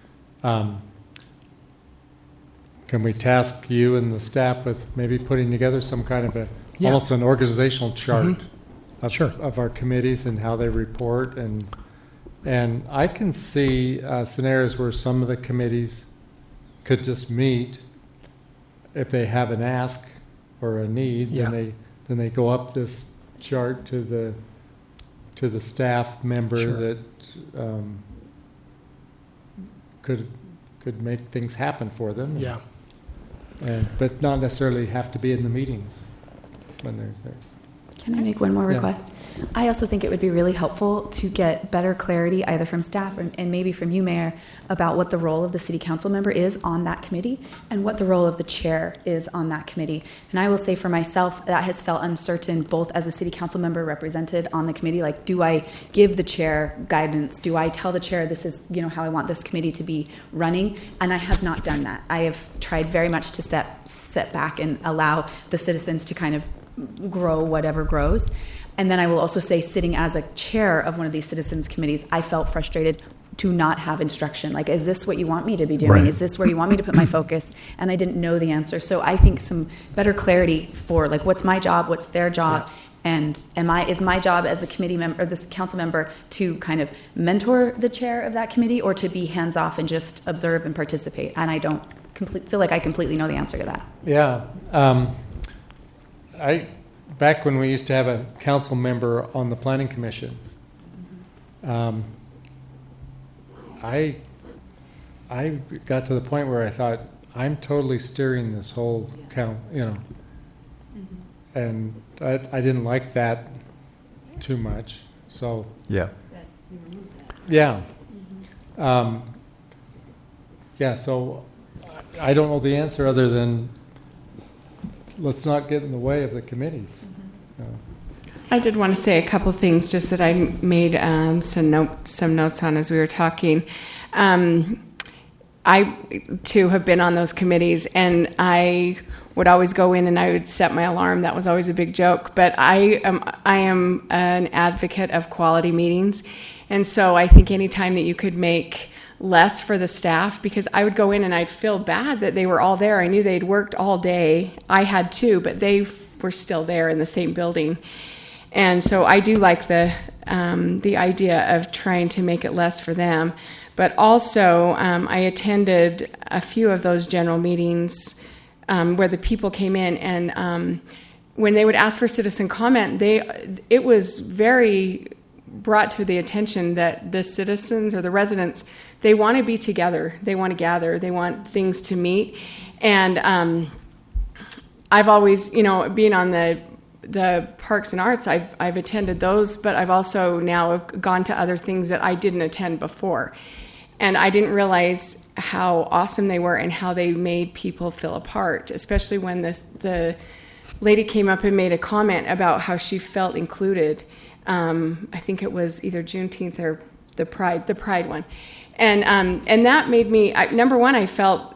Can we task you and the staff with maybe putting together some kind of almost an organizational chart of our committees and how they report? And I can see scenarios where some of the committees could just meet if they have an ask or a need. Then they go up this chart to the staff member that could make things happen for them. Yeah. But not necessarily have to be in the meetings when they're there. Can I make one more request? I also think it would be really helpful to get better clarity, either from staff and maybe from you, Mayor, about what the role of the city council member is on that committee and what the role of the chair is on that committee. And I will say for myself, that has felt uncertain both as a city council member represented on the committee, like, do I give the chair guidance? Do I tell the chair this is, how I want this committee to be running? And I have not done that. I have tried very much to set back and allow the citizens to kind of grow whatever grows. And then I will also say, sitting as a chair of one of these citizens committees, I felt frustrated to not have instruction. Like, is this what you want me to be doing? Right. Is this where you want me to put my focus? And I didn't know the answer. So I think some better clarity for, like, what's my job, what's their job, and is my job as the committee member or this council member to kind of mentor the chair of that committee, or to be hands off and just observe and participate? And I don't feel like I completely know the answer to that. Yeah. Back when we used to have a council member on the planning commission, I got to the point where I thought, I'm totally steering this whole and I didn't like that too much. So Yeah. So I don't know the answer other than let's not get in the way of the committees. I did want to say a couple things, just that I made some notes on as we were talking. I too have been on those committees, and I would always go in and I would set my alarm. That was always a big joke. But I am an advocate of quality meetings, and so I think anytime that you could make less for the staff, because I would go in and I'd feel bad that they were all there. I knew they'd worked all day. I had too, but they were still there in the same building. And so I do like the idea of trying to make it less for them. But also, I attended a few of those general meetings where the people came in, and when they would ask for citizen comment, it was very brought to the attention that the citizens or the residents, they want to be together, they want to gather, they want things to meet. And I've always, being on the Parks and Arts, I've attended those, but I've also now gone to other things that I didn't attend before. And I didn't realize how awesome they were and how they made people feel a part, especially when the lady came up and made a comment about how she felt included. I think it was either Juneteenth or the Pride one, and that made me. Number one, I felt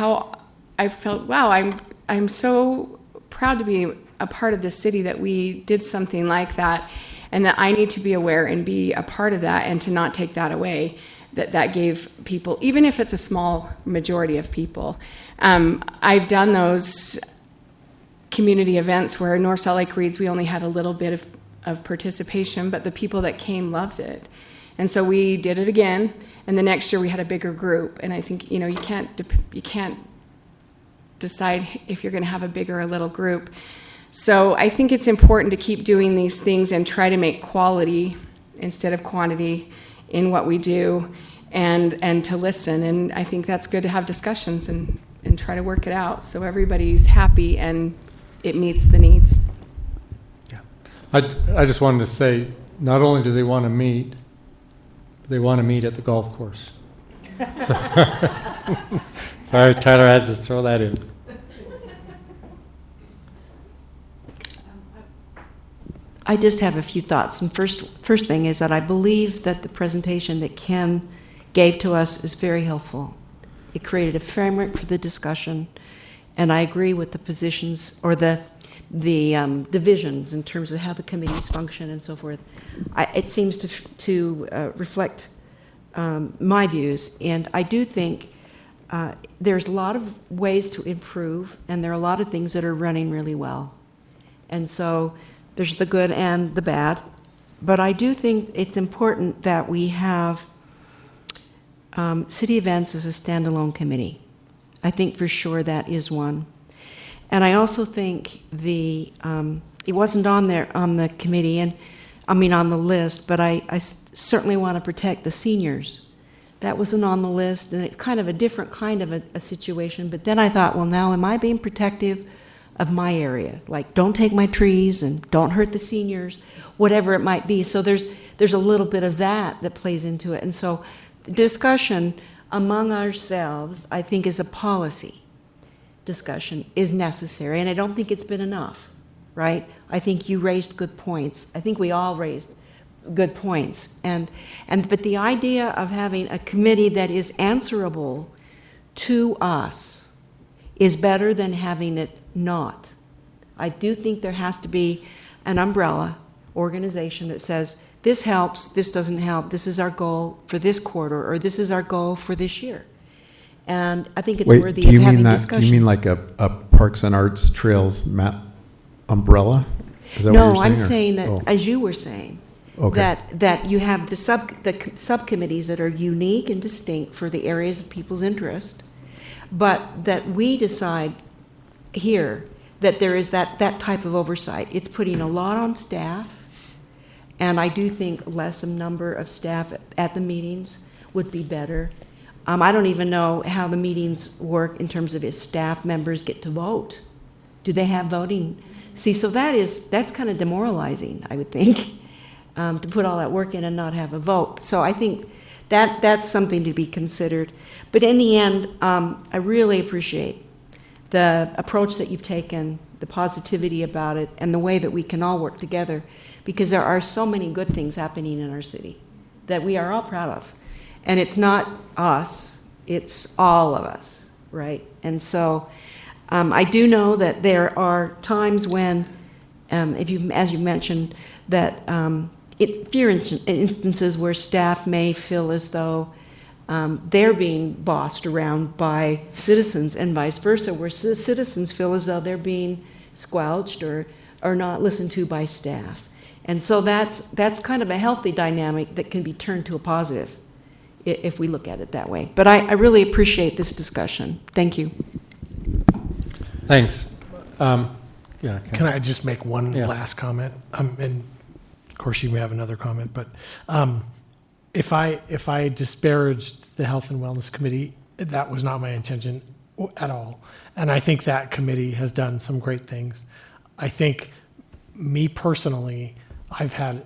wow, I'm so proud to be a part of this city that we did something like that, and that I need to be aware and be a part of that, and to not take that away. That gave people, even if it's a small majority of people. I've done those community events where North Salt Lake Reads, we only had a little bit of participation, but the people that came loved it. And so we did it again, and the next year we had a bigger group. And I think, you can't decide if you're going to have a bigger or a little group. So I think it's important to keep doing these things and try to make quality instead of quantity in what we do, and to listen. And I think that's good to have discussions and try to work it out so everybody's happy and it meets the needs. Yeah. I just wanted to say, not only do they want to meet, they want to meet at the golf course. So, sorry, Tyler, I had to just throw that in. I just have a few thoughts. And first thing is that I believe that the presentation that Ken gave to us is very helpful. It created a framework for the discussion, and I agree with the positions or the divisions in terms of how the committees function and so forth. It seems to reflect my views, and I do think there's a lot of ways to improve, and there are a lot of things that are running really well. And so there's the good and the bad, but I do think it's important that we have city events as a standalone committee. I think for sure that is one. And I also think it wasn't on there on the committee, and on the list, but I certainly want to protect the seniors. That wasn't on the list, and it's kind of a different kind of a situation. But then I thought, well, now am I being protective of my area? Like, don't take my trees and don't hurt the seniors, whatever it might be. So there's a little bit of that plays into it. And so the discussion among ourselves, I think, as a policy discussion is necessary, and I don't think it's been enough, right? I think you raised good points. I think we all raised good points. But the idea of having a committee that is answerable to us is better than having it not. I do think there has to be an umbrella organization that says, this helps, this doesn't help, this is our goal for this quarter, or this is our goal for this year. And I think it's worthy of having discussion. Do you mean like a Parks and Arts Trails map umbrella? Is that what you're saying? No, I'm saying that, as you were saying, okay, that you have the subcommittees that are unique and distinct for the areas of people's interest, but that we decide here that there is that type of oversight. It's putting a lot on staff, and I do think less a number of staff at the meetings would be better. I don't even know how the meetings work in terms of if staff members get to vote. Do they have voting? See, so that's kind of demoralizing, I would think, to put all that work in and not have a vote. So I think that's something to be considered. But in the end, I really appreciate the approach that you've taken, the positivity about it, and the way that we can all work together, because there are so many good things happening in our city that we are all proud of. And it's not us, it's all of us, right? And so I do know that there are times when, as you mentioned, that few instances where staff may feel as though they're being bossed around by citizens, and vice versa, where citizens feel as though they're being squelched or not listened to by staff. And so that's kind of a healthy dynamic that can be turned to a positive if we look at it that way. But I really appreciate this discussion. Thank you. Thanks. Yeah. Can I just make one last comment? And of course, you may have another comment, but if I disparaged the Health and Wellness Committee, that was not my intention at all. And I think that committee has done some great things. I think, me personally, I've had,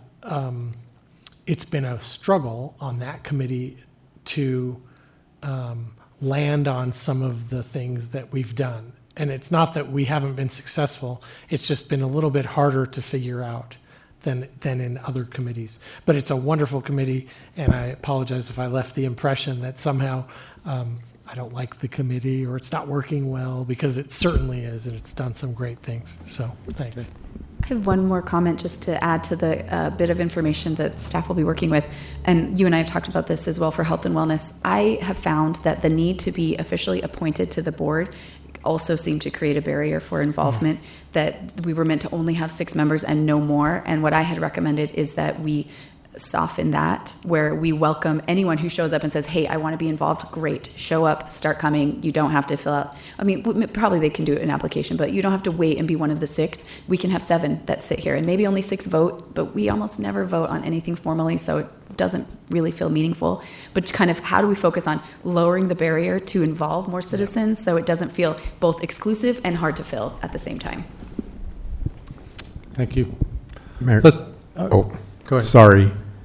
it's been a struggle on that committee to land on some of the things that we've done. And it's not that we haven't been successful, it's just been a little bit harder to figure out than in other committees. But it's a wonderful committee, and I apologize if I left the impression that somehow I don't like the committee or it's not working well, because it certainly is, and it's done some great things. So, thanks. I have one more comment just to add to the bit of information that staff will be working with. And you and I have talked about this as well for health and wellness. I have found that the need to be officially appointed to the board also seemed to create a barrier for involvement, that we were meant to only have 6 members and no more. And what I had recommended is that we soften that, where we welcome anyone who shows up and says, hey, I want to be involved. Great. Show up, start coming. You don't have to fill out. I mean, probably they can do an application, but you don't have to wait and be one of the 6. We can have 7 that sit here, and maybe only 6 vote, but we almost never vote on anything formally, so it doesn't really feel meaningful. But kind of how do we focus on lowering the barrier to involve more citizens so it doesn't feel both exclusive and hard to fill at the same time? Thank you. Mayor, Let- oh, Go ahead. sorry.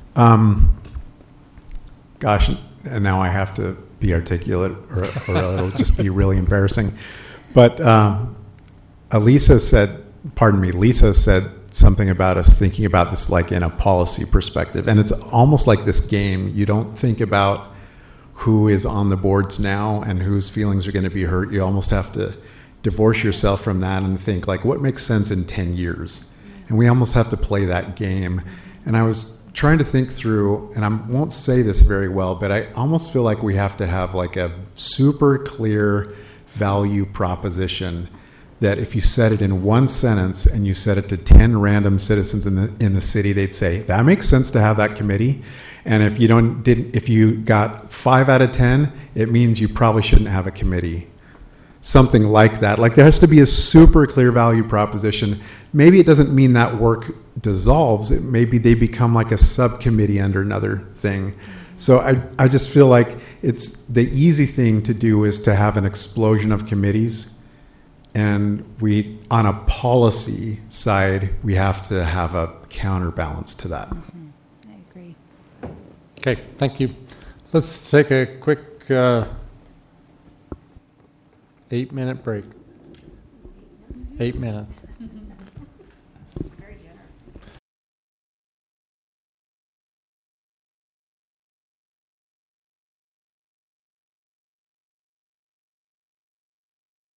Gosh, and now I have to be articulate, or it'll just be really embarrassing. But Lisa said something about us thinking about this like in a policy perspective. And it's almost like this game. You don't think about who is on the boards now and whose feelings are going to be hurt. You almost have to divorce yourself from that and think like, what makes sense in 10 years? And we almost have to play that game. And I was trying to think through, and I won't say this very well, but I almost feel like we have to have like a super clear value proposition that if you said it in one sentence and you said it to 10 random citizens in the city, they'd say, that makes sense to have that committee. And if you got 5 out of 10, it means you probably shouldn't have a committee. Something like that. Like there has to be a super clear value proposition. Maybe it doesn't mean that work dissolves. Maybe they become like a subcommittee under another thing. So I just feel like it's the easy thing to do is to have an explosion of committees. And we, on a policy side, we have to have a counterbalance to that. I agree. Okay, thank you. Let's take a quick 8-minute break. 8 minutes.